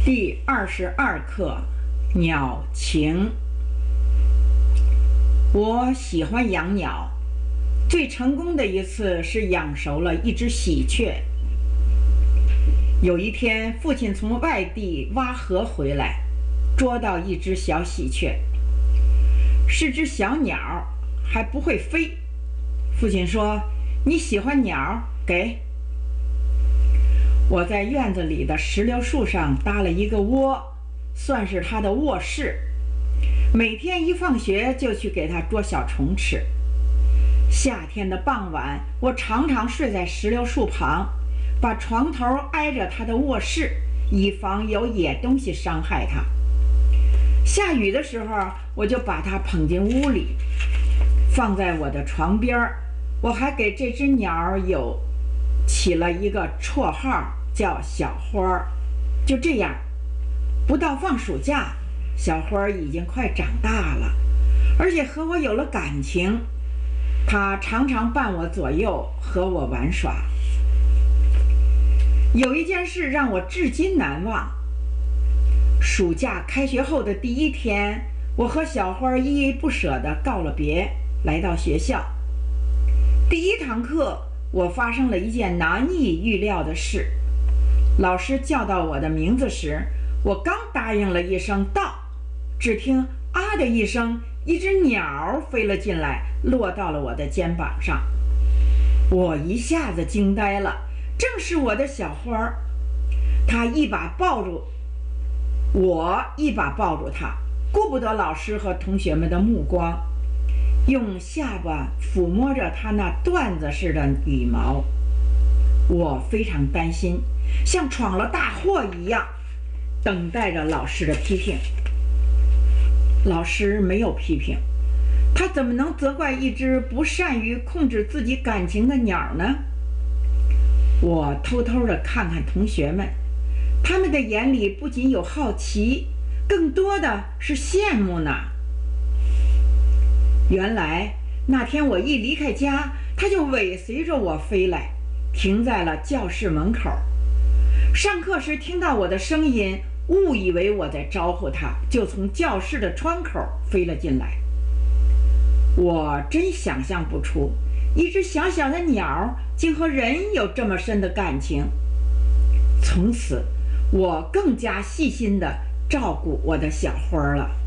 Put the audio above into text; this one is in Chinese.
第22课：鸟情。我喜欢养鸟，最成功的一次是养熟了一只喜鹊。有一天，父亲从外地挖河回来，捉到一只小喜鹊，是只小鸟，还不会飞。父亲说：“你喜欢鸟，给。”我在院子里的石榴树上搭了一个窝，算是它的卧室。每天一放学就去给它捉小虫吃。夏天的傍晚，我常常睡在石榴树旁，把床头挨着它的卧室，以防有野东西伤害它。下雨的时候，我就把它捧进屋里，放在我的床边儿。我还给这只鸟起了一个绰号，叫小花儿。就这样，不到放暑假，小花儿已经快长大了，而且和我有了感情。它常常伴我左右，和我玩耍。有一件事让我至今难忘。暑假开学后的第一天，我和小花依依不舍地告了别，来到学校。第一堂课，我发生了一件难以预料的事。老师叫到我的名字时，我刚答应了一声到，只听啊的一声，一只鸟飞了进来，落到了我的肩膀上。我一下子惊呆了，正是我的小花儿。它一把抱住我，一把抱住它，顾不得老师和同学们的目光，用下巴抚摸着它那缎子似的羽毛。我非常担心，像闯了大祸一样，等待着老师的批评。老师没有批评，他怎么能责怪一只不善于控制自己感情的鸟呢？我偷偷地看看同学们，他们的眼里不仅有好奇，更多的是羡慕呢。原来那天我一离开家，它就尾随着我飞来，停在了教室门口。上课时听到我的声音，误以为我在招呼它，就从教室的窗口飞了进来。我真想象不出，一只小小的鸟竟和人有这么深的感情。从此，我更加细心地照顾我的小花了。